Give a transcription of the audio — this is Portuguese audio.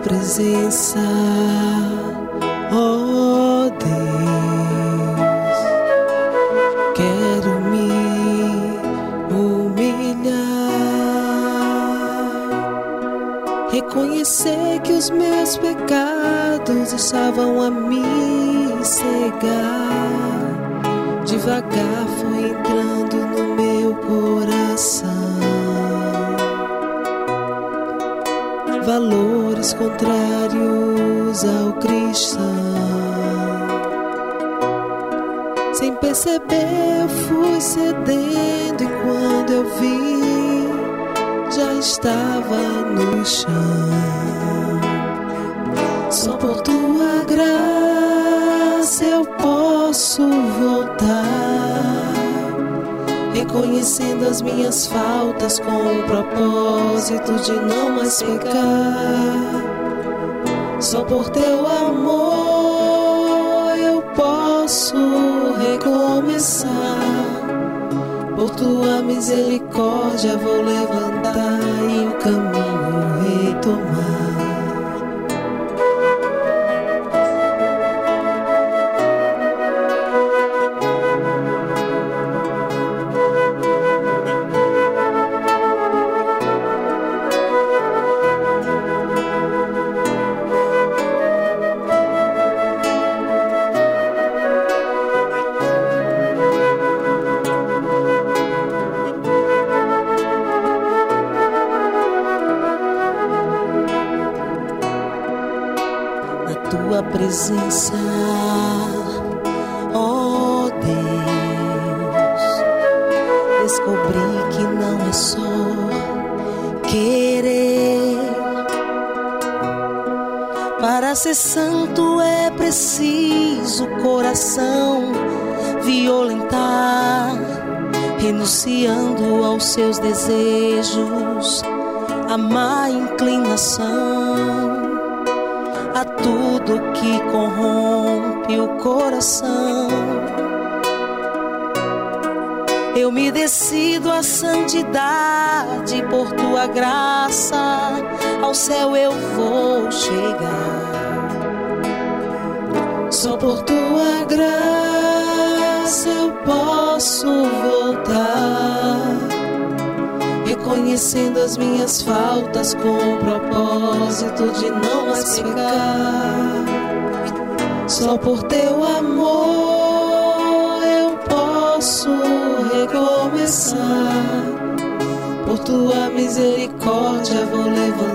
presença, ó Deus, quero me humilhar, reconhecer que os meus pecados estavam a me cegar. Devagar foi entrando no meu coração valores contrários ao cristão. Sem perceber eu fui cedendo, e quando eu vi já estava no chão. Só por tua graça eu posso voltar, reconhecendo as minhas faltas com o propósito de não mais pecar. Só por teu amor eu posso recomeçar. Por tua misericórdia vou levantar e o caminho retomar. Tua presença, ó Deus, descobri que não é só querer. Para ser santo é preciso coração violentar, renunciando aos seus desejos, a má inclinação, a tudo que corrompe o coração. Eu me decido à santidade, por tua graça ao céu eu vou chegar. Só por tua graça eu posso voltar, reconhecendo as minhas faltas com o propósito de não mais pecar. Só por teu amor eu posso recomeçar. Por tua misericórdia vou levantar